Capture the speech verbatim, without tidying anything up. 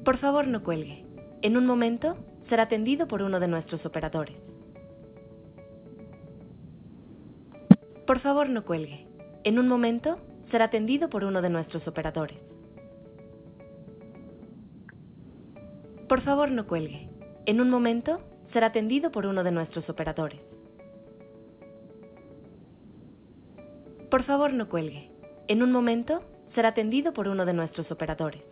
Por favor, no cuelgue. En un momento, será atendido por uno de nuestros operadores. Por favor, no cuelgue. En un momento, será atendido por uno de nuestros operadores. Por favor, no cuelgue. En un momento, será atendido por uno de nuestros operadores. Por favor, no cuelgue. En un momento, será atendido por uno de nuestros operadores.